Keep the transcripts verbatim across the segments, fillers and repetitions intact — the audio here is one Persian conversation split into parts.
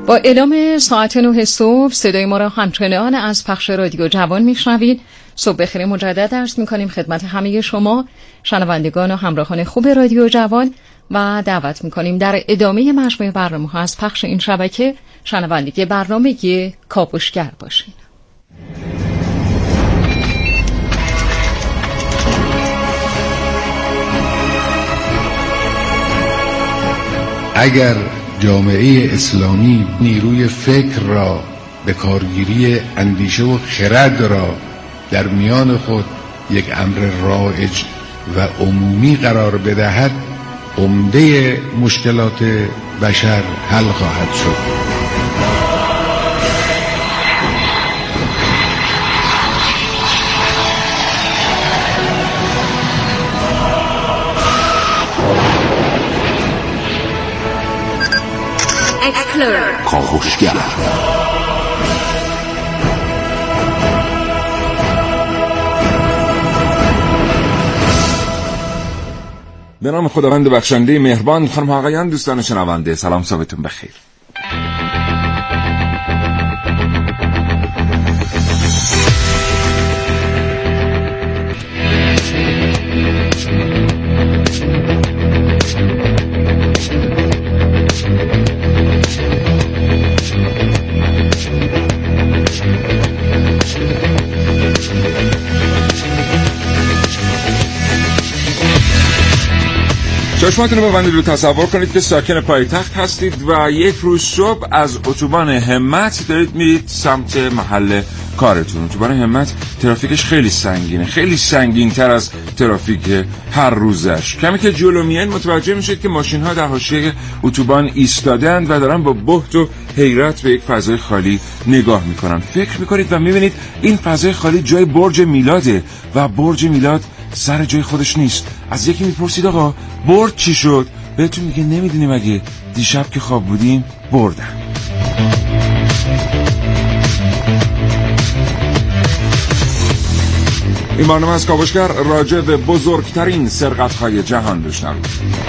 با اعلام ساعت نه صبح صدای ما را همچنان از پخش رادیو جوان میشنوید. صبح بخیر مجدد عرض میکنیم خدمت همه شما شنوندگان و همراهان خوب رادیو جوان و دعوت میکنیم در ادامه مجموعه برنامه ها از پخش این شبکه شنوندگی برنامه کاوشگر باشین. اگر جامعه اسلامی نیروی فکر را به کارگیری اندیشه و خرد را در میان خود یک امر رایج و عمومی قرار بدهد، عمده مشکلات بشر حل خواهد شد. کاوشگر به نام خداوند بخشنده مهربان. خانم و آقایان، دوستان شنونده، سلام، صبحتون بخیر. چشماتون رو ببندید و تصور کنید که ساکن پایتخت هستید و یک روز صبح از اتوبان همت دارید میرید سمت محل کارتون. اتوبان همت ترافیکش خیلی سنگینه، خیلی سنگین تر از ترافیک هر روزش. کمی که جلو میاین متوجه میشید که ماشین ها در حاشیه اتوبان ایستادند و دارن با بهت و حیرت به یک فضای خالی نگاه میکنن. فکر میکنید و میبینید این فضای خالی جای برج میلاده و برج میلاد سر جای خودش نیست. از یکی میپرسید آقا برج چی شد؟ بهتون میگه نمیدونیم، اگه دیشب که خواب بودیم بردم. این برنامه از کاوشگر راجع به بزرگترین سرقت‌های جهان بشنوید.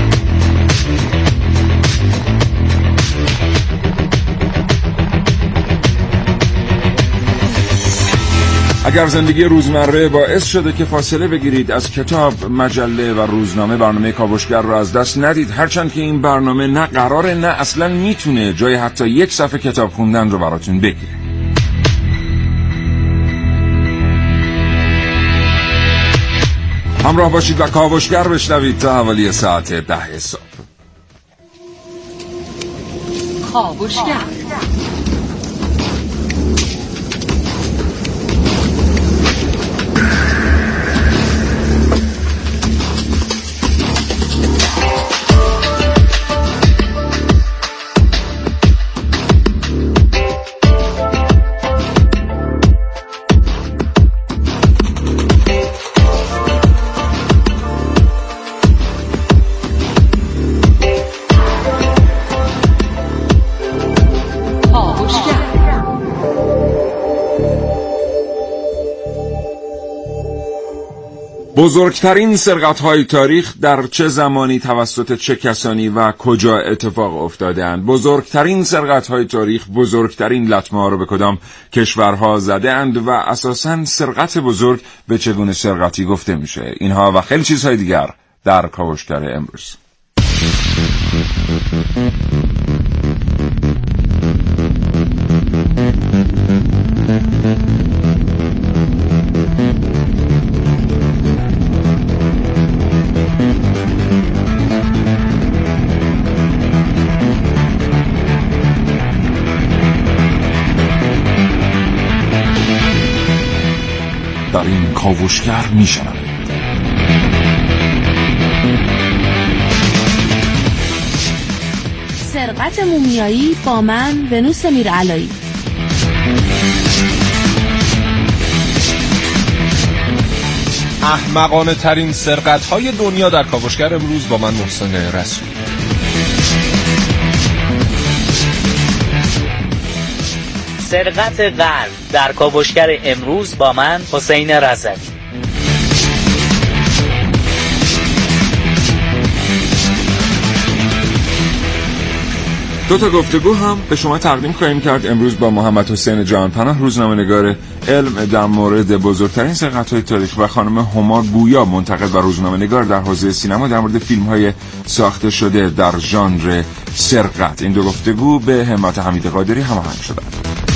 اگر زندگی روزمره باعث شده که فاصله بگیرید از کتاب، مجله و روزنامه، برنامه کاوشگر رو از دست ندید. هرچند که این برنامه نه قراره نه اصلا میتونه جای حتی یک صفحه کتاب خوندن رو براتون بگیره. همراه باشید و کاوشگر بشنوید تا حوالی ساعت ده صبح. کاوشگر بزرگترین سرقت‌های تاریخ در چه زمانی توسط چه کسانی و کجا اتفاق افتاده‌اند؟ بزرگترین سرقت‌های تاریخ بزرگترین لطمه‌ها رو به کدام کشورها زده‌اند و اساساً سرقت بزرگ به چگونه سرقتی گفته میشه؟ اینها و خیلی چیزهای دیگر در کاوشگر امروز. در این کاوشگر میشنوید سرقت مومیایی با من ونوس میرعلایی. احمقانه ترین سرقت های دنیا در کاوشگر امروز با من محسن رسولی. سرقت قلب در کاوشگر امروز با من حسین رضوی. دو تا گفتگو هم به شما تقدیم خواهیم کرد امروز با محمد حسین جهانپناه، روزنامه‌نگار علم، در مورد بزرگترین سرقت‌های تاریخ و خانم هما گویا، منتقد و روزنامه‌نگار در حوزه سینما، در مورد فیلم‌های ساخته شده در ژانر سرقت. این دو گفتگو به همت حمید قادری هماهنگ شدند.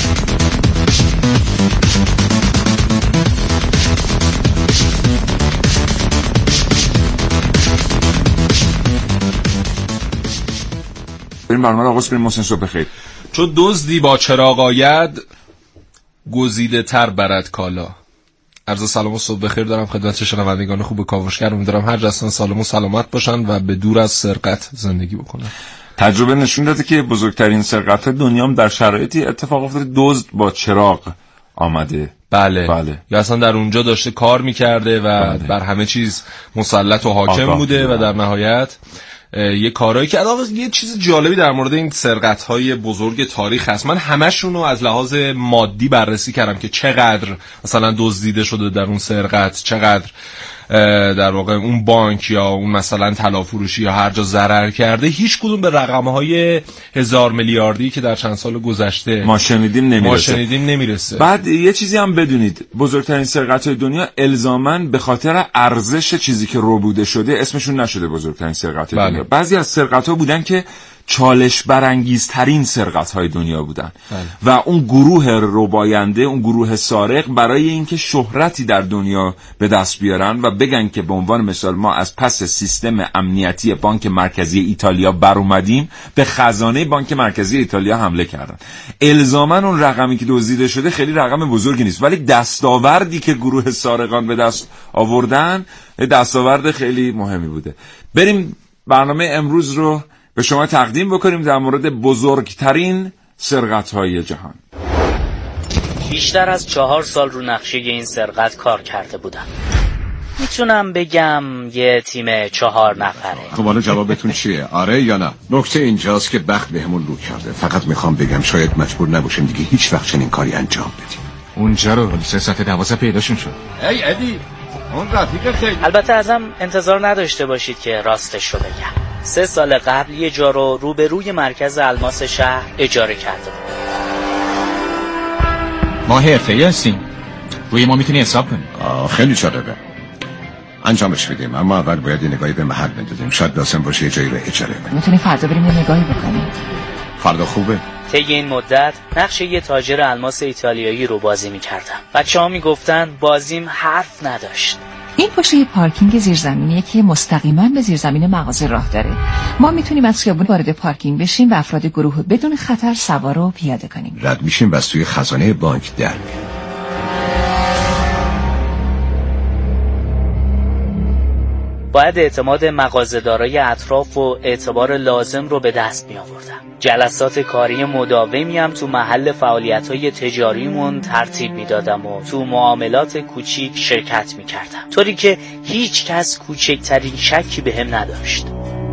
بریم برنامه رو آغاز کنیم. محسن صبح بخیر. چون دزدی با چراغ آید، گزیده تر برد کالا. عرض سلام و صبح بخیر دارم خدمت شنوندگان خوب کاوشگر. امیدوارم هر جا هستن سالم و سلامت باشن و به دور از سرقت زندگی بکنن. تجربه نشون داده که بزرگترین سرقت دنیا هم در شرایطی اتفاق افتاده دزد با چراغ آمده. بله. بله. یا اصلا در اونجا داشته کار میکرده و بله. بر همه چیز مسلط و حاکم آقا. بوده و در نهایت یه کارهایی که علاوه یه چیز جالبی در مورد این سرقت‌های بزرگ تاریخ هست. من همشون رو از لحاظ مادی بررسی کردم که چقدر مثلا دزدیده شده در اون سرقت، چقدر در واقع اون بانک یا اون مثلا طلا فروشی یا هر جا ضرر کرده. هیچ کدوم به رقم‌های هزار میلیاردی که در چند سال گذشته ما شنیدیم نمیرسه. ما شنیدیم نمیرسه. بعد یه چیزی هم بدونید، بزرگترین سرقت‌های دنیا الزاماً به خاطر ارزش چیزی که ربوده شده اسمشون نشده بزرگترین سرقت‌های بله. دنیا. بعضی از سرقت‌ها بودن که چالش برانگیزترین سرقت‌های دنیا بودن بله. و اون گروه رباینده، اون گروه سارق، برای اینکه شهرتی در دنیا به دست بیارن و بگن که به عنوان مثال ما از پس سیستم امنیتی بانک مرکزی ایتالیا بر اومدیم، به خزانه بانک مرکزی ایتالیا حمله کردن. الزاماً اون رقمی که دزدیده شده خیلی رقم بزرگی نیست، ولی دستاوردی که گروه سارقان به دست آوردن دستاورد خیلی مهمی بوده. بریم برنامه امروز رو به شما تقدیم بکنیم در مورد بزرگترین سرقت‌های جهان. بیشتر از چهار سال رو نقشه این سرقت کار کرده بودم. میتونم بگم یه تیم چهار نفره. خب حالا جوابتون چیه؟ آره یا نه؟ نکته اینجاست که بخت بهمون رو کرده. فقط میخوام بگم شاید مجبور نباشیم دیگه هیچ وقت چنین کاری انجام بدیم. اونجا رو سه ساعت دوازده پیداشون شد. ای ادی، اون رفیق خیلی. البته ازم انتظار نداشته باشید که راستش رو بگم. سه سال قبل یه جا رو روبروی مرکز الماس شهر اجاره کرده بود. ما حرفه‌ای هستیم. روی ما میتونی حساب کنی. آه خیلی جالبه. انجامش بدیم، اما اول باید یه نگاهی به محل بندازیم. شاید لازم باشه یه جایی رو اجاره بدیم. میتونی فردا بریم یه نگاهی بکنیم. فردا خوبه. طی این مدت نقش یه تاجر الماس ایتالیایی رو بازی می‌کردم. بچه‌ها میگفتن بازیم حرف نداشت. این پشت یه پارکینگ زیرزمینیه که مستقیما به زیرزمین مغازه راه داره. ما میتونیم از خیابون وارد پارکینگ بشیم و افراد گروه بدون خطر سوار و پیاده کنیم. رد میشیم و توی خزانه بانک در میریم. باید اعتماد مغازه‌دارای اطراف و اعتبار لازم رو به دست می آوردم. جلسات کاری مداومی هم تو محل فعالیت‌های تجاریمون ترتیب میدادم و تو معاملات کوچیک شرکت می‌کردم، طوری که هیچ کس کوچکترین شکی بهم نداشت.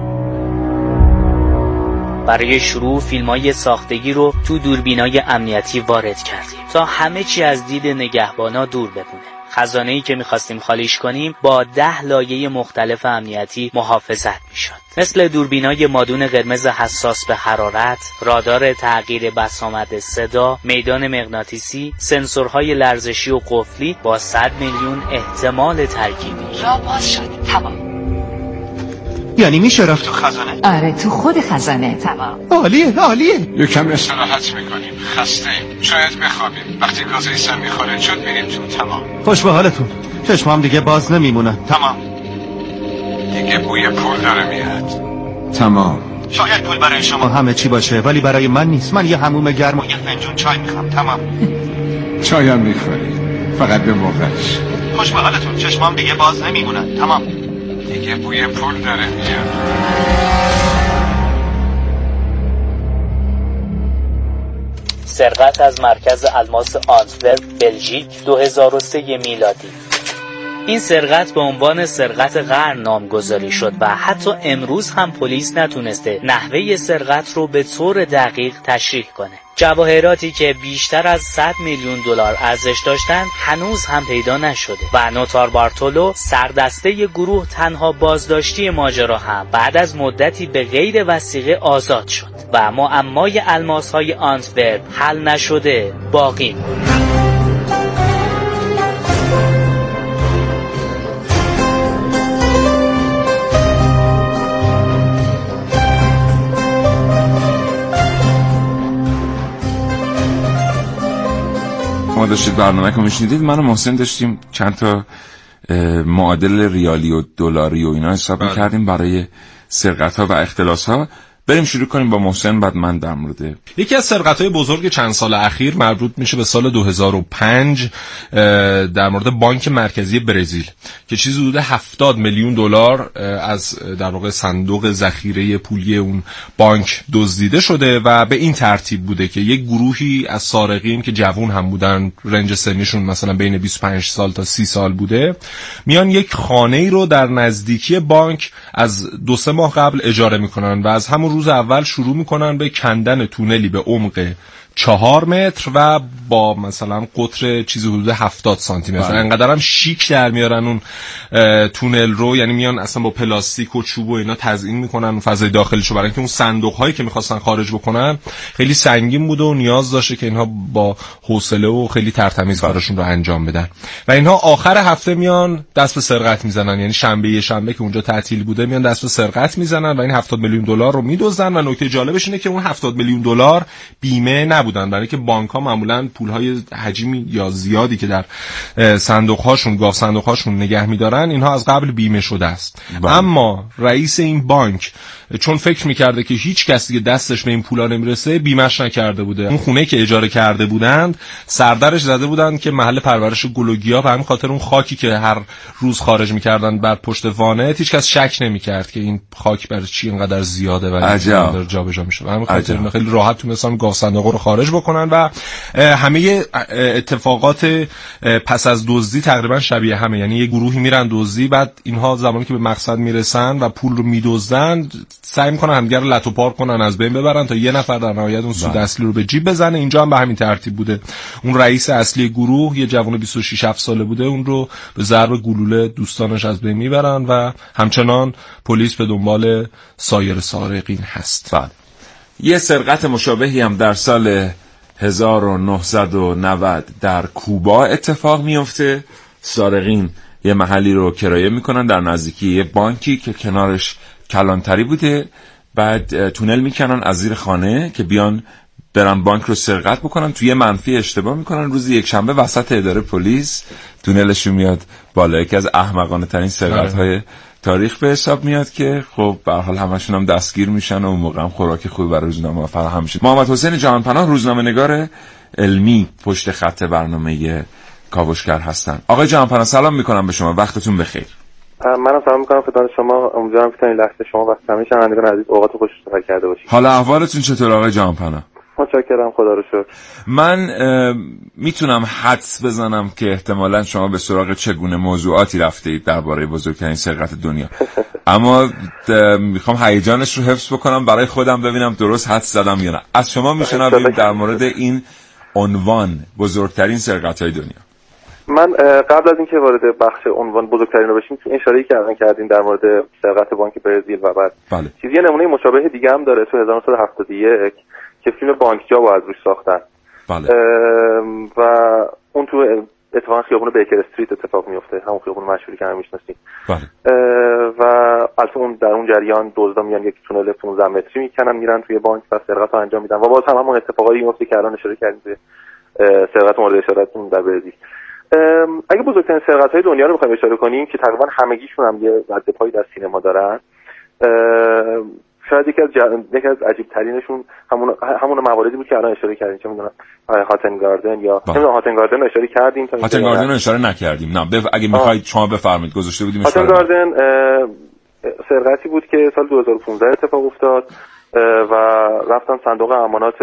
برای شروع فیلم‌های ساختگی رو تو دوربینای امنیتی وارد کردیم تا همه چی از دید نگهبانا دور بمونه. خزانه‌ای که می‌خواستیم خالیش کنیم با ده لایه مختلف امنیتی محافظت می‌شد، مثل دوربینای مادون قرمز حساس به حرارت، رادار تغییر بسامد صدا، میدان مغناطیسی، سنسورهای لرزشی و قفلی با صد میلیون احتمال ترکیبی. راه باز شد. تمام. یعنی میشه رفت تو خزانه؟ آره تو خود خزانه. تمام. عالیه عالیه. یکم استراحت میکنیم، خسته ایم، شاید بخوابیم. وقتی گازه سر میخوره شد میریم تو. تمام. خوش به حالتون. چشمام دیگه باز نمیمونن. تمام. دیگه بوی پول داره میاد. تمام. شاید پول برای شما همه چی باشه ولی برای من نیست. من یه حموم گرم و یه فنجون چای میخوام. تمام. چایم میخوری فقط به موقعش. خوش به حالتون. چشمام دیگه باز نمیمونن. تمام. دیگه بوی پول داره میاد. سرقت از مرکز الماس آنتورپ بلژیک دو هزار و سه میلادی. این سرقت به عنوان سرقت قرن نامگذاری شد و حتی امروز هم پلیس نتونسته نحوه سرقت رو به طور دقیق تشریح کنه. جواهراتی که بیشتر از صد میلیون دلار ارزش داشتن هنوز هم پیدا نشده و نوتار بارتولو سردسته گروه تنها بازداشتی ماجرا هم بعد از مدتی به غیر وثیقه آزاد شد. و معمای الماس‌های آنتورپ حل نشده باقی موند. ما داشتید برنامه که میشنیدید، من و محسن داشتیم چند تا معادل ریالی و دلاری و اینا حساب می‌کردیم برای سرقت‌ها و اختلاس‌ها. بریم شروع کنیم با محسن، بعد من در مورد یکی از سرقت‌های بزرگ چند سال اخیر مربوط میشه به سال دو هزار و پنج در مورد بانک مرکزی برزیل که چیزی حدود هفتاد میلیون دلار از در واقع صندوق ذخیره پولی اون بانک دزدیده شده و به این ترتیب بوده که یک گروهی از سارقین که جوان هم بودن، رنج سنیشون مثلا بین بیست و پنج سال تا سی سال بوده، میان یک خانه‌ای رو در نزدیکی بانک از دو سه ماه قبل اجاره میکنن و از همون روز اول شروع میکنن به کندن تونلی به عمق چهار متر و با مثلا قطر چیزی حدود هفتاد سانتی متر. انقدر هم شیک در میارن اون تونل رو، یعنی میان اصلا با پلاستیک و چوب و اینا تزیین میکنن فضای داخلیشو، برای اینکه اون صندوق هایی که میخواستن خارج بکنن خیلی سنگین بوده و نیاز داشته که اینها با حوصله و خیلی ترتمیز کارشون رو انجام بدن و اینها آخر هفته میان دست به سرقت میزنن. یعنی شنبه شنبه که اونجا تعطیل بوده میان دست به سرقت میزنن و این هفتاد میلیون دلار رو میدزدن. و نکته جالبش اینه که اون هفتاد میلیون دلار بیمه نبودن، برای که بانک‌ها معمولاً پول‌های حجمی یا زیادی که در صندوق‌هاشون، گاف صندوق‌هاشون نگه می‌دارن، اینها از قبل بیمه شده است. باید. اما رئیس این بانک چون فکر می‌کرده که هیچ کسی که دستش به این پولا نمیرسه، بیمه‌اش نکرده بوده. اون خونه که اجاره کرده بودند سردرش زده بودند که محل پرورش گل و گیاه، به همین خاطر اون خاکی که هر روز خارج می‌کردن بر پشت وانت هیچ کس شک نمی‌کرد که این خاک برای چی اینقدر زیاده و اینقدر جابجا میشه. به همین خاطر خیلی راحت تونستن گاف صندوق رو خارج بکنن و همه اتفاقات پس از دزدی تقریبا شبیه همه. یعنی یه گروهی میرن دزدی، بعد اینها زمانی که به مقصد میرسن و پول رو میدزدن سعی میکنن همدیگه رو لت و پار کنن، از بین ببرن تا یه نفر در نهایت اون سود اصلی رو به جیب بزنه. اینجا هم به همین ترتیب بوده. اون رئیس اصلی گروه یه جوان بیست و شش هفت ساله بوده، اون رو به ضرب گلوله دوستانش از بین میبرن و همچنان پلیس به دنبال سایر سارقین هست. بعد یه سرقت مشابهی هم در سال هزار و نهصد و نود در کوبا اتفاق میفته. سارقین یه محلی رو کرایه میکنن در نزدیکی یه بانکی که کنارش کلانتری بوده، بعد تونل میکنن از زیر خانه که بیان برن بانک رو سرقت بکنن. توی منفی اشتباه میکنن، روز یک شنبه وسط اداره پلیس تونلشون میاد بالا. یکی از احمقانه ترین سرقت های تاریخ به حساب میاد که خب به هر حال همشون هم دستگیر میشن و اون موقع هم خوراک خوبی برای روزنامه فراهم میشه. محمد حسین جهانپناه، روزنامه‌نگار علمی، پشت خط برنامه کاوشگر هستن. آقای جهانپناه سلام میکنم به شما، وقتتون بخیر. منم سلام میکنم خدمت شما. امیدوارم که تا این لحظه شما و همه شنوندگان عزیز اوقات خوش سپری کرده باشید. حالا احوالتون چطور آقای جهانپناه؟ متشکرم، خدا رو شکر. من میتونم حدس بزنم که احتمالاً شما به سراغ چگونه موضوعاتی رفته اید درباره بزرگترین سرقت دنیا، اما میخوام هیجانش رو حفظ بکنم برای خودم ببینم درست حدس زدم یا نه. از شما میشنویم در مورد این عنوان بزرگترین سرقت‌های دنیا. من قبل از اینکه وارد بخش عنوان بزرگترین رو بشیم که اشاره‌ای کردن کردیم در مورد سرقت بانک برزیل و بعد بله. چیزی نمونه مشابه دیگه هم داره تو هزار و نهصد و هفتاد و یک که فیلم بانکجا با از روش ساختن. بله. و اون تو اتفاقا خیابون بیکر استریت اتفاق میفته، همون خیابون مشهوری که همه میشناسید. بله. و البته اون در اون جریان دزدا میان یک تونل پانزده متری میکنن میرن توی بانک و سرقت رو انجام میدن و باز هم همون اتفاقایی میفته که الان اشاره کردیم توی سرقت مورد اشارهتون در برزیل. اگه بزرگترین سرقت‌های دنیا رو بخوایم اشاره کنیم که تقریبا همگیشون هم یه رد پایی در سینما دارن، شاید یکی از جر... یکی از عجیب ترینشون همون همون مواردی بود که الان اشاره کردیم، چه میدونم هاتن گاردن یا نمیدونم هاتن گاردن رو اشاره کردیم تا هاتن گاردن رو اشاره نکردیم. نه بف... اگه میخواید شما بفرمایید، گذاشته بودیم اشاره. هاتن گاردن سرقتی بود که سال دو هزار و پانزده اتفاق افتاد و رفتن صندوق امانات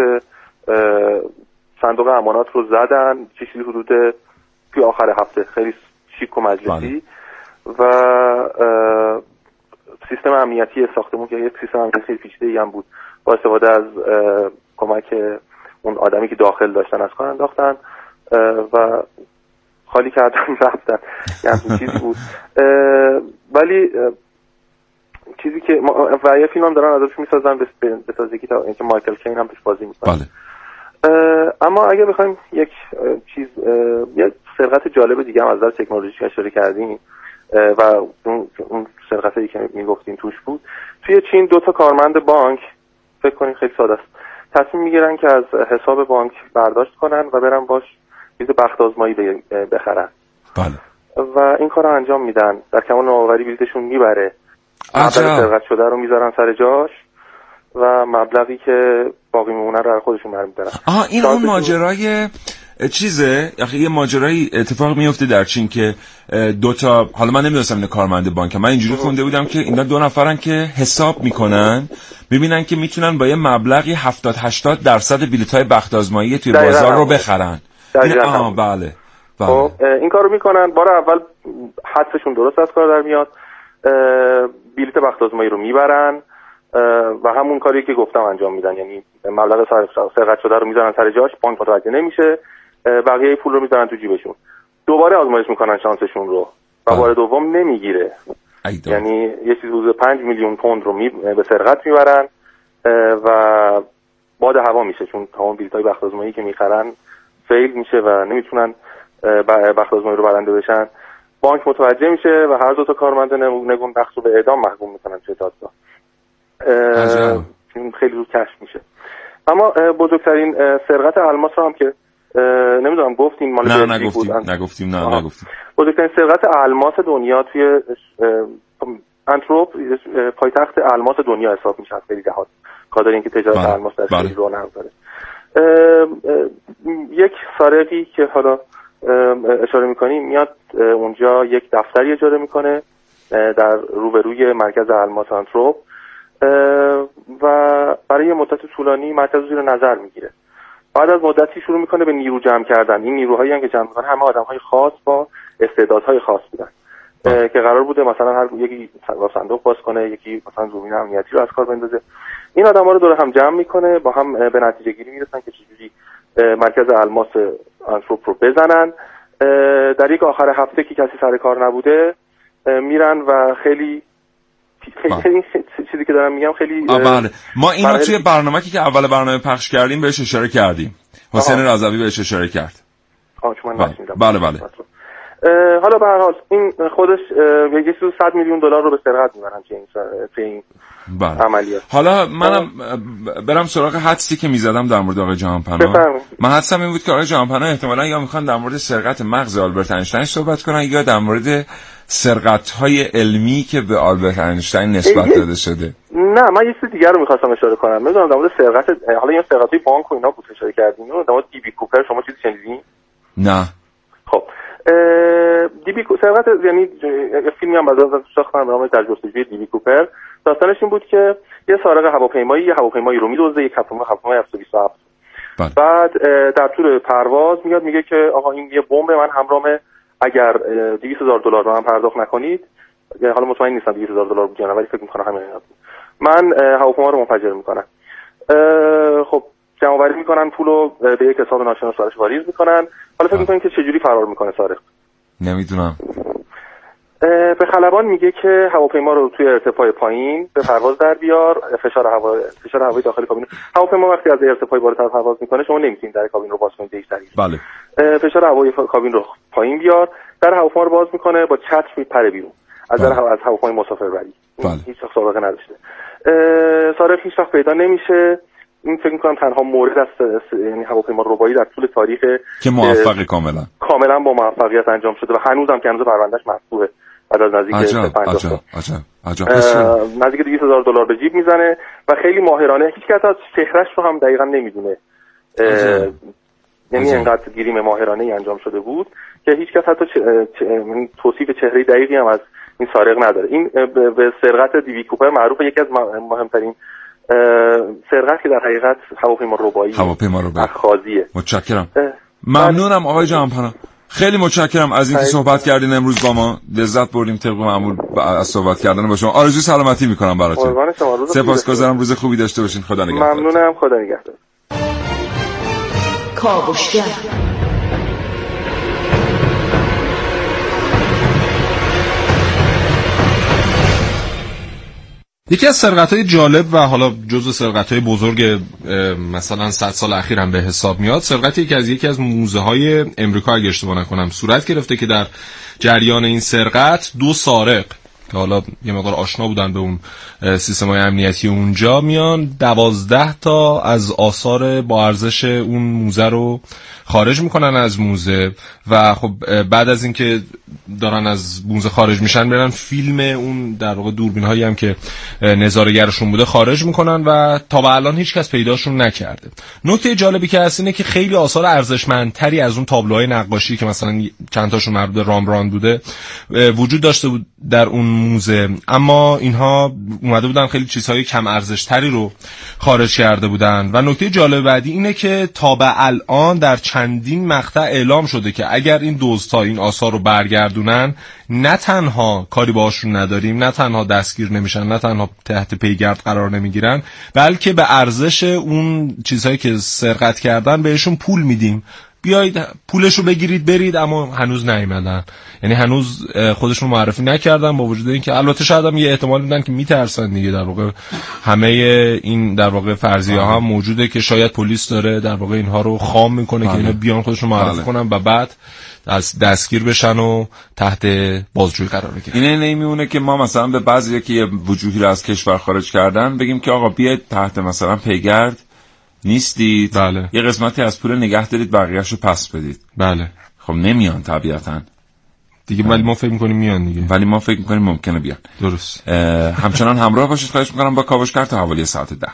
صندوق امانات رو زدن، چیزی حدود توی آخر هفته، خیلی شیک و مجلسی و سیستم امنیتی ساختمون که یک سیستم امنیتی خیلی پیچیده‌ای هم بود، با استفاده از کمک اون آدمی که داخل داشتن از کار انداختن و خالی کردن رفتن. یه همچین چیزی بود. ولی چیزی که ما و یه فیلم هم دارن ازش میسازن به به تازگی تا اینکه مایکل کین هم توش بازی میکنه. بله. اما اگه بخوایم یک چیز یک سرقت جالب دیگه هم از نظر تکنولوژیک اشاره کردیم و اون اون سرقتی که میگفتیم توش بود، توی چین دو تا کارمند بانک، فکر کنین خیلی ساده است، تصمیم میگیرن که از حساب بانک برداشت کنن و برن باش چیز بخت آزمایی بخرن. بله. و این کارو انجام میدن، در کمال نوآوری بلیتشون میبره، مبلغ سرقت شده رو میذارن سر جاش و مبلغی که باقی میمونه رو خودشون برمی‌دارن. آها این اون ماجرای چیزه، یه ماجرای اتفاق میفته در چین که دو تا، حالا من نمیدونستم اینا کارمند بانک، من اینجوری خونده بودم که اینا دو نفرن که حساب میکنن، میبینن که میتونن با یه مبلغی هفتاد هشتاد درصد بلیط‌های بخت آزمایی توی بازار رو بخرن. این آها بله. بله. خب این کارو میکنن، بار اول حدسشون درست از کار در میاد، بلیط بخت آزمایی رو میبرن و همون کاری که گفتم انجام میدن، یعنی مبلغ سرقت شده رو میذارن سر جاش، بانک متوجه نمیشه، بقیه پول رو میذارن تو جیبشون. دوباره آزمایش میکنن شانسشون رو و بار دوم نمیگیره، یعنی یه چیز حدود پنج میلیون پوند رو می... به سرقت میبرن و باد هوا میشه، چون تمام بلیط‌های بخت آزمایی که میخرن فیل میشه و نمیتونن بخت آزمایی رو برنده بشن. بانک متوجه میشه و هر دو تا کارمند نگون بخت رو به اعدام محکوم میکنن توی دادگاه. خیلی زود کشف میشه. اما بزرگترین سرقت الماس رو هم که نمیدونم گفتیم مال نه نگفتیم نگفتیم نه نگفتیم بزرگترین سرقت الماس دنیا توی آنتروپ، پایتخت الماس دنیا حساب میشه، خیلی دهات کادر اینکه تجارت بله. الماس در خیلی رونق داره. یک سارقی که حالا اشاره میکنیم میاد اونجا یک دفتری اجاره میکنه در روبروی مرکز الماس آنتروپ و برای یه مدت طولانی مرکز زیر نظر میگیره. بعد از مدتی شروع میکنه به نیرو جمع کردن. این نیروهایی هم که جمع میکنه همه آدم‌های خاص با استعدادهای خاص بودن که قرار بوده مثلا هر یکی صندوق باز کنه، یکی مثلا زمین امنیتی رو از کار بندازه. این آدم‌ها رو دور هم جمع میکنه، با هم به نتیجه گیری میرسن که چجوری مرکز الماس آنتروپ رو بزنن. در یک آخر هفته که کسی سر کار نبوده میرن و خیلی خیلی چیزی که دارم میگم خیلی بله. ما اینو توی برنامه‌ای که اول برنامه پخش کردیم بهش اشاره کردیم. حسین رضوی بهش اشاره کرد. آها شما نشنیدم. بله بله. حالا به هر حال این خودش یه چیزی صد میلیون دلار رو به سرقت میبرن توی این توی این بله. عملیات. حالا منم برم سراغ حدسی که میزدم در مورد آقای جهانپناه. من حدسم این بود که آقای جهانپناه احتمالاً یا میخوان در مورد سرقت مغز آلبرت اینشتین صحبت کنن یا در مورد سرقت‌های علمی که به آلبرت اینشتین نسبت داده شده. نه من یه چیز دیگر رو می‌خواستم اشاره کنم. می‌دونم در مورد سرقت، حالا این سرقت‌های بانک و اینا بود اشاره کردین. در مورد دی بی کوپر شما چیزی شنیدین؟ نه. خب دی بی سرقت یعنی فیلمی هم بعدا ساختن به نام در جستجوی دی بی کوپر. داستانش این بود که یه سارق هواپیمایی یه هواپیمایی رو می‌دزده، یک هواپیمای اف بیست و هفت. بعد در طول پرواز میاد میگه که آقا این یه بمب من همراهمه، اگر دویست هزار دلار رو هم پرداخت نکنید، حالا مطمئن نیستم دویست هزار دلار بود یا نه ولی فکر می‌کنم همین بود، من هواپیما رو منفجر می‌کنم. خب جمع آوری می‌کنن، پولو به یک حساب ناشناس براش واریز می‌کنن. حالا فکر می‌کنید که چه جوری فرار می‌کنه سارق؟ نمیدونم. به خلبان میگه که هواپیما رو توی ارتفاع پایین به پرواز در بیار، فشار هوا فشار هوایی داخل کابین، هواپیما وقتی از ارتفاع بالاتر پرواز میکنه شما نمیتونید در کابین رو باز کنید دیگه سریع. بله. فشار هوایی کابین رو پایین بیار، در هواپیما رو باز میکنه، با چتر میپره بیرون از در از هواپیمای مسافربری. بله. هیچ وقت سابقه نداشته. سارق هیچ وقت پیدا نمیشه. این فکر می‌کنم تنها مورد است، یعنی هواپیما ربایی در طول تاریخ که موفق کاملا کاملا با موفقیت انجام شده و هنوزم که هنوز پروندهش مفتوحه بعد از نزدیک پنجاه سال. عجب عجب نزدیک دویست هزار دلار به جیب میزنه و خیلی ماهرانه، هیچ کس از چهرهش رو هم دقیقاً نمیدونه، یعنی انقدر گریم ماهرانه ای انجام شده بود که هیچ کس حتی توصیف چهره دقیقی هم از این سارق نداره. این به سرقت دی بی کوپر معروفه، یکی از مهمترین سرقت که در حقیقت هواپیما ربایی هواپیما ربایی خاضیه. متشکرم. ممنونم آقای جهانپناه، خیلی متشکرم از اینکه صحبت کردین امروز با ما، لذت بردیم طبق معمول از صحبت کردن با شما. آرزوی سلامتی میکنم براتون. سپاسگزارم، روز خوبی داشته باشین. خدا نگهدار. ممنونم، خدا نگهدار. کاوشگر یکی از سرقت‌های جالب و حالا جزو سرقت‌های بزرگ مثلا صد سال اخیر هم به حساب میاد، سرقتی که از یکی از موزه‌های امریکا اگه اشتباه نکنم صورت گرفته که در جریان این سرقت دو سارق که حالا یه مقدار آشنا بودن به اون سیستم‌های امنیتی اونجا میان دوازده تا از آثار با ارزش اون موزه رو خارج میکنن از موزه و خب بعد از اینکه دارن از موزه خارج میشن میرن فیلم اون در واقع دوربین‌هایی هم که نظاره‌گرشون بوده خارج میکنن و تا به الان هیچ کس پیداشون نکرده. نکته جالبی که هست اینه که خیلی آثار ارزشمندتری از اون تابلوهای نقاشی که مثلا چند تاشون مربوط به رامبراند بوده وجود داشته بود در اون موزه، اما اینها اومده بودن خیلی چیزهای کم ارزشتری رو خارج کرده بودن. و نکته جالب بعدی اینه که تا به الان در چندین مقطع اعلام شده که اگر این دزدها این آثار رو برگردونن نه تنها کاری باهاشون نداریم، نه تنها دستگیر نمیشن، نه تنها تحت پیگرد قرار نمیگیرن، بلکه به ارزش اون چیزهایی که سرقت کردن بهشون پول میدیم، بیایید پولشو بگیرید برید. اما هنوز نیومدن، یعنی هنوز خودشون معرفی نکردن، با وجود اینکه البته شاید هم یه احتمال میدن که میترسن دیگه. در واقع همه این در واقع فرضیه ها هم موجوده که شاید پلیس داره در واقع اینها رو خام میکنه که اینا بیان خودشون معرفی کنن و بعد از دستگیر بشن و تحت بازجویی قرار بگیرن. اینه نمیمونه که ما مثلا به بعضی که یه وجوهی رو از کشور خارج کردن بگیم که آقا بیاید تحت مثلا پیگرد نیستید، بله. یه قسمتی از پول نگه دارید بقیه‌شو پس بدید. بله. خب نمیان طبیعتاً دیگه، ولی ما فکر می‌کنیم میان دیگه. ولی ما فکر می‌کنیم ممکنه بیان. درست. همچنان همراه باشید، خواهش می‌کنم با کاوشگر تا حوالی ساعت ده.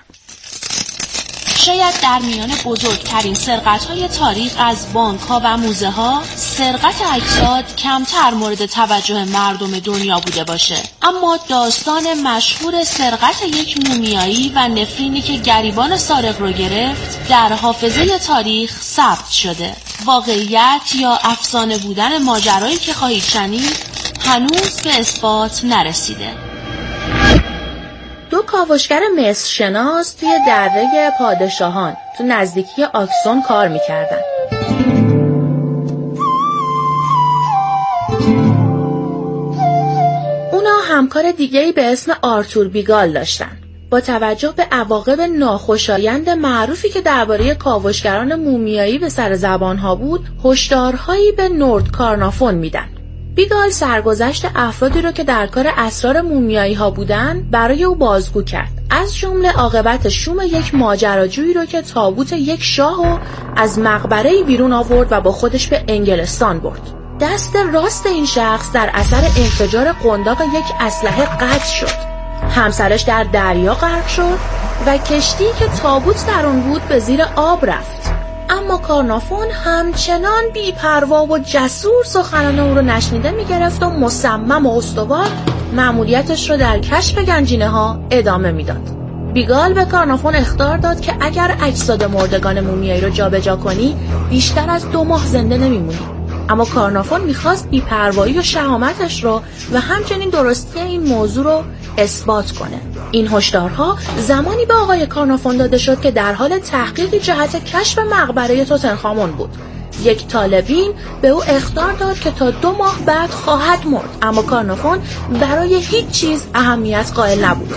شاید در میان بزرگترین سرقت‌های تاریخ از بانک‌ها و موزه‌ها سرقت اجساد کمتر مورد توجه مردم دنیا بوده باشه، اما داستان مشهور سرقت یک مومیایی و نفرینی که گریبان سارق رو گرفت در حافظه تاریخ ثبت شده. واقعیت یا افسانه بودن ماجرایی که خواهید شنید هنوز به اثبات نرسیده. دو کاوشگر مصر شناس توی دره پادشاهان تو نزدیکی آکسون کار میکردن. اونا همکار دیگه‌ای به اسم آرتور بیگال داشتن. با توجه به عواقب ناخوشایند معروفی که درباره کاوشگران مومیایی به سر زبانها بود، هشدارهایی به نورد کارنافون میدن. بیگال سرگذشت افرادی رو که در کار اسرار مومیایی ها بودن برای او بازگو کرد، از جمله عاقبت شوم یک ماجراجویی رو که تابوت یک شاهو از مقبره بیرون آورد و با خودش به انگلستان برد. دست راست این شخص در اثر انفجار قنداق یک اسلحه قطع شد. همسرش در دریا غرق شد و کشتی که تابوت در اون بود به زیر آب رفت. اما کارنافون همچنان بی‌پروا و جسور سخنان او رو نشنیده می‌گرفت و مصمم و استوار مأموریتش رو در کشف گنجینه ها ادامه میداد. بیگال به کارنافون اخطار داد که اگر اجساد مردگان مومیایی رو جابجا کنی بیشتر از دو ماه زنده نمیمونی. اما کارنافون میخواست بی‌پروایی و شهامتش رو و همچنین درستی این موضوع رو اثبات کنه. این هشدارها زمانی به آقای کارنافون داده شد که در حال تحقیق جهت کشف مقبره توتنخامون بود. یک طالبین به او اخطار داد که تا دو ماه بعد خواهد مرد، اما کارنافون برای هیچ چیز اهمیت قائل نبود.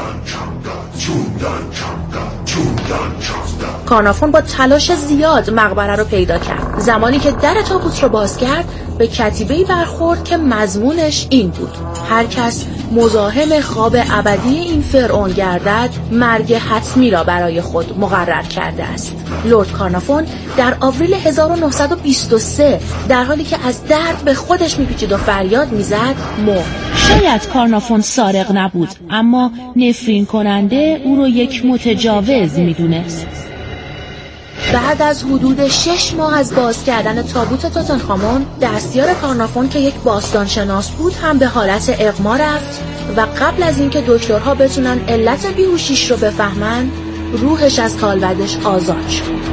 کارنافون با تلاش زیاد مقبره رو پیدا کرد. زمانی که در تابوت رو باز کرد به کتیبه‌ای برخورد که مضمونش این بود: هر کس مزاحم خواب ابدی این فرعون گردد مرگ حتمی را برای خود مقرر کرده است. لرد کارنافون در آوریل هزار و نهصد و بیست و سه در حالی که از درد به خودش میپیچید و فریاد میزد مرد. شاید کارنافون سارق نبود، اما نفرین کننده او رو یک متجاوز میدونست. بعد از حدود شش ماه از باز کردن تابوت توتنخامون، دستیار کارنافون که یک باستانشناس بود هم به حالت اغما رفت و قبل از اینکه دکترها بتونن علت بیهوشیش رو بفهمن، روحش از کالبدش آزاد شد.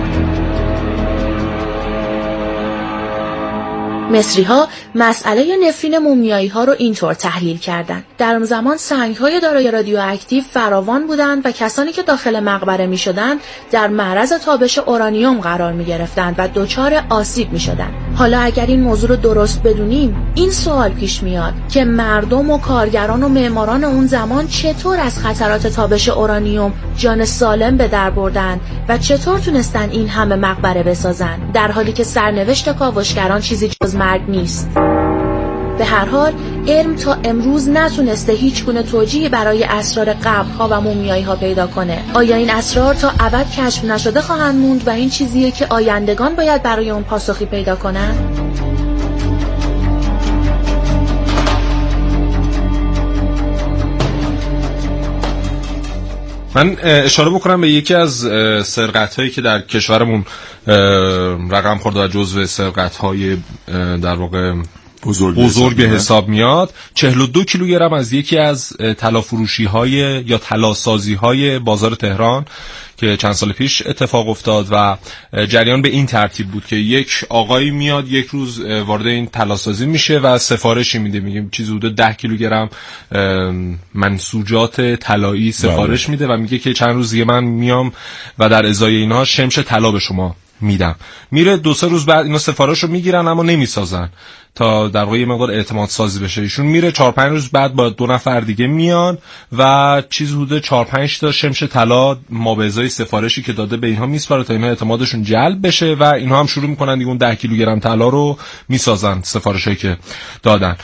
مصری‌ها مسئله نفرین مومیایی ها رو اینطور تحلیل کردند: در اون زمان سنگ‌های دارای رادیواکتیو فراوان بودند و کسانی که داخل مقبره می‌شدند در معرض تابش اورانیوم قرار می‌گرفتند و دچار آسیب می‌شدند. حالا اگر این موضوع رو درست بدونیم، این سوال پیش میاد که مردم و کارگران و معماران اون زمان چطور از خطرات تابش اورانیوم جان سالم به در بردن و چطور تونستن این همه مقبره بسازن، در حالی که سرنوشت کاوشگران چیزی جز مرگ نیست. به هر حال علم تا امروز نتونسته هیچ گونه توجیهی برای اسرار قبرها و مومیایی ها پیدا کنه. آیا این اسرار تا ابد کشف نشده خواهند موند و این چیزیه که آیندگان باید برای اون پاسخی پیدا کنن؟ من اشاره بکنم به یکی از سرقت‌هایی که در کشورمون رقم خورده و جزو سرقت‌های در واقع بزرگ, بزرگ به حساب میاد. چهل و دو کیلوگرم از یکی از طلا فروشی های یا طلا سازی های بازار تهران که چند سال پیش اتفاق افتاد و جریان به این ترتیب بود که یک آقایی میاد یک روز وارد این طلا سازی میشه و سفارشی میده، میگه چیزی حدود ده کیلوگرم منسوجات طلایی سفارش میده و میگه که چند روز دیگه من میام و در ازای اینها شمش طلا به شما میدم. میره دو سه روز بعد اینا سفارش رو میگیرن اما نمیسازن تا در واقع یه مقدار اعتماد سازی بشه. ایشون میره چهار پنج روز بعد با دو نفر دیگه میان و چیز حدود چهار پنج تا شمش طلا ما به ازای سفارشی که داده به اینها میسپاره تا اینها اعتمادشون جلب بشه و اینها هم شروع میکنن دیگه اون ده کیلوگرم طلا رو میسازن سفارشی که دادن.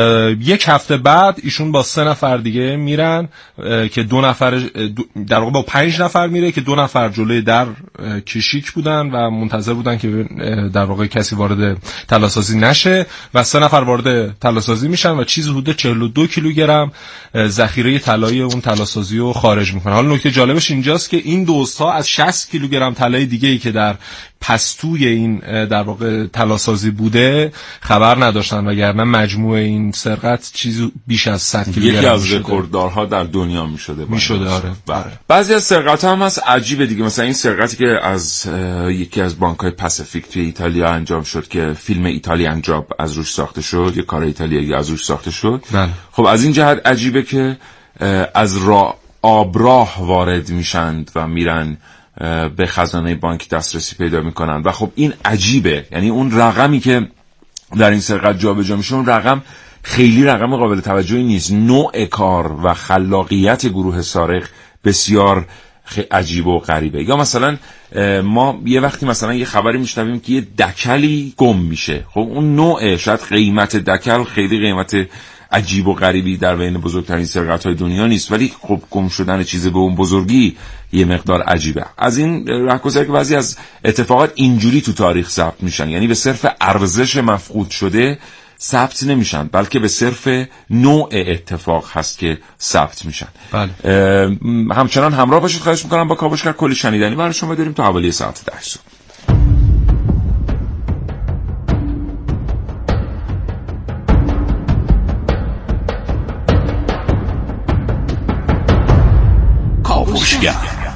یک هفته بعد ایشون با سه نفر دیگه میرن که دو نفر در واقع با پنج نفر میره که دو نفر جلوی در کشیک بودن و منتظر بودن که در واقع کسی وارد طلا سازی نشه و سه نفر وارد طلاسازی میشن و چیز حدود چهل و دو کیلوگرم ذخیره طلایی اون طلاسازی رو خارج میکنن. حالا نکته جالبش اینجاست که این دوستا از شصت کیلوگرم طلای دیگه‌ای که در پستوی این در واقع طلاسازی بوده خبر نداشتن، وگرنه مجموع این سرقت چیز بیش از صد کیلوگرم یکی از رکورددارها در دنیا میشده. میشده آره. بعضی از سرقت‌ها هم هست عجیبه دیگه، مثلا این سرقتی که از یکی از بانک‌های پاسیفیک توی ایتالیا انجام شد که فیلم ایتالیان جاب از روش ساخته شد، یه کار ایتالیایی از روش ساخته شد. بله. خب از این جهت عجیبه که از راه آبراه وارد میشند و میرن به خزانه بانک دسترسی پیدا میکنن و خب این عجیبه، یعنی اون رقمی که در این سرقت جابجا میشه اون رقم خیلی رقم قابل توجهی نیست. نوع کار و خلاقیت گروه سارق بسیار عجیب و غریبه. یا مثلا ما یه وقتی مثلا یه خبری میشنویم که یه دکلی گم میشه، خب اون نوع شاید قیمت دکل خیلی قیمت عجیب و غریبی در بین بزرگترین سرقت‌های دنیا نیست، ولی خب گم شدن چیز به اون بزرگی یه مقدار عجیبه. از این رهگذر که بعضی از اتفاقات اینجوری تو تاریخ ثبت میشن، یعنی به صرف ارزش مفقود شده ثبت نمیشن، بلکه به صرف نوع اتفاق هست که ثبت میشن. بله. همچنان همراه باشید، خواهش میکنم با کاوشگر کلی شنیدنی برای شما داریم تا حوالی ساعت ده صبح. کاوشگر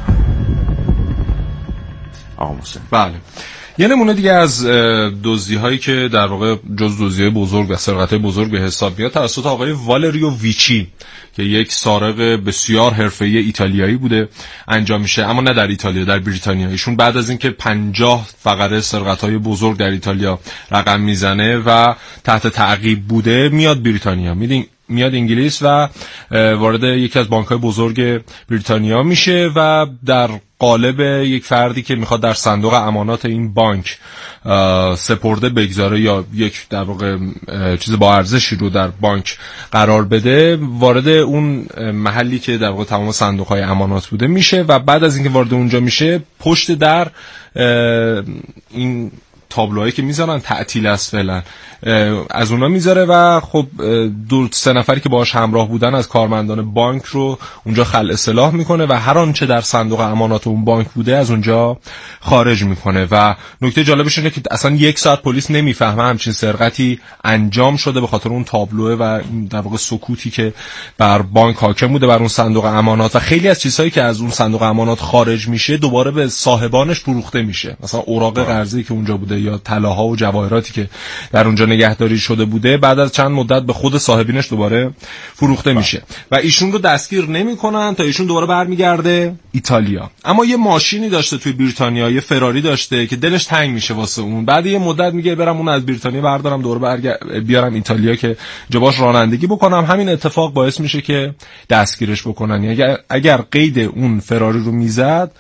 آقا محسن. بله. یه نمونه دیگه از دزدی هایی که در واقع جز دزدی های بزرگ و سرقت های بزرگ به حساب میاد توسط آقای والریو ویچی که یک سارق بسیار حرفه‌ای ایتالیایی بوده انجام میشه، اما نه در ایتالیا، در بریتانیا. ایشون بعد از اینکه پنجاه فقره سرقت های بزرگ در ایتالیا رقم میزنه و تحت تعقیب بوده میاد بریتانیا، میدین میاد انگلیس و وارد یکی از بانک‌های بزرگ بریتانیا میشه و در قالب یک فردی که میخواد در صندوق امانات این بانک سپرده بگذاره یا یک در واقع چیز با ارزشی رو در بانک قرار بده، وارد اون محلی که در واقع تمام صندوق‌های امانات بوده میشه و بعد از اینکه وارد اونجا میشه پشت در این تابلوهایی که میذارن تعطیل است فعلا از اونا میذاره و خب دو سه نفری که باهاش همراه بودن از کارمندان بانک رو اونجا خلع سلاح میکنه و هر آنچه در صندوق امانات اون بانک بوده از اونجا خارج میکنه. و نکته جالبش اینه که اصلا یک ساعت پلیس نمیفهمه همچین سرقتی انجام شده به خاطر اون تابلوه و در واقع سکوتی که بر بانک حاکم بوده بر اون صندوق امانات و خیلی از چیزهایی که از اون صندوق امانات خارج میشه دوباره به صاحبانش فروخته میشه، مثلا اوراق قرضه‌ای که اونجا بوده یا طلاها و جواهراتی که در اونجا نگهداری شده بوده بعد از چند مدت به خود صاحبینش دوباره فروخته میشه و ایشون رو دستگیر نمیکنن تا ایشون دوباره برمیگرده ایتالیا. اما یه ماشینی داشته توی بریتانیا، یه فراری داشته که دلش تنگ میشه واسه اون. بعد یه مدت میگه برم اون از بریتانیا بردارم دوباره برگرد بیارم ایتالیا که جاش رانندگی بکنم. همین اتفاق باعث میشه که دستگیرش بکنن. اگر اگر قید اون فراری رو میزد